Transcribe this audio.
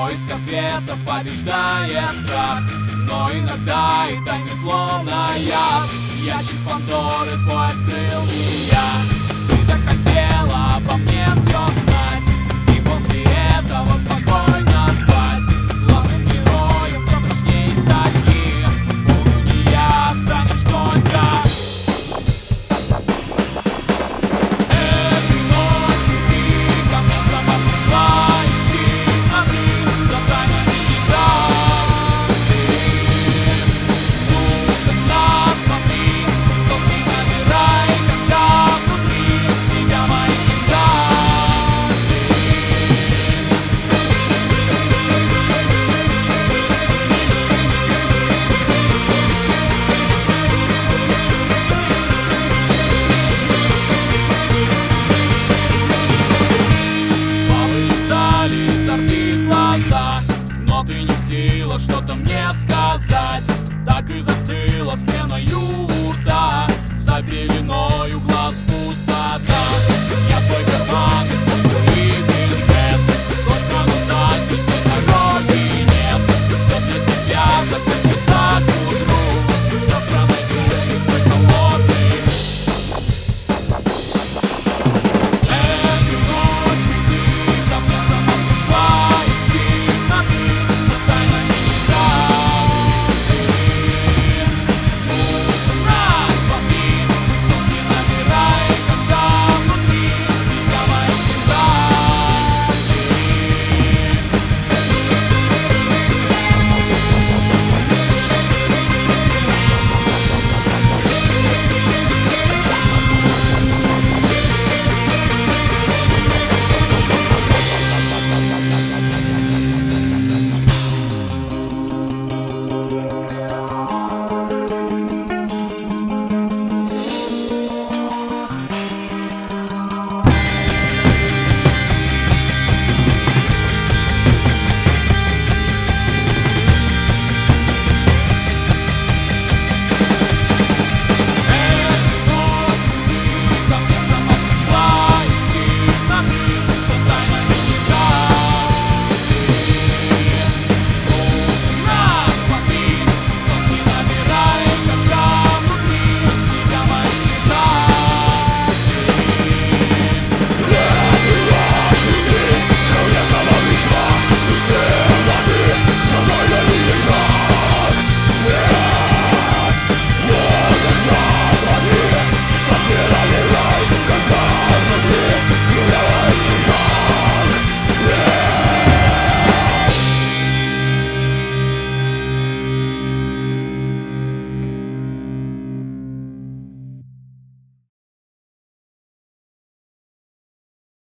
Поиск ответов побеждает страх, но иногда это не словно ящик Пандоры твой открыл меня. Ты так хотела обо мне все знать, и после этого спокойно спать. Главным героем завтрашней статьи буду не я, станешь только. Этой ночью ты ко мне сама пришла из темноты, за тайнами гиганты. Ну-ка нас смотри, высоты набирай, когда внутри тебя мои гиганты. Повылезали изо рты глаза, но ты не в силах что-то мне сказать. Так и застыла с пеною у рта, за пеленою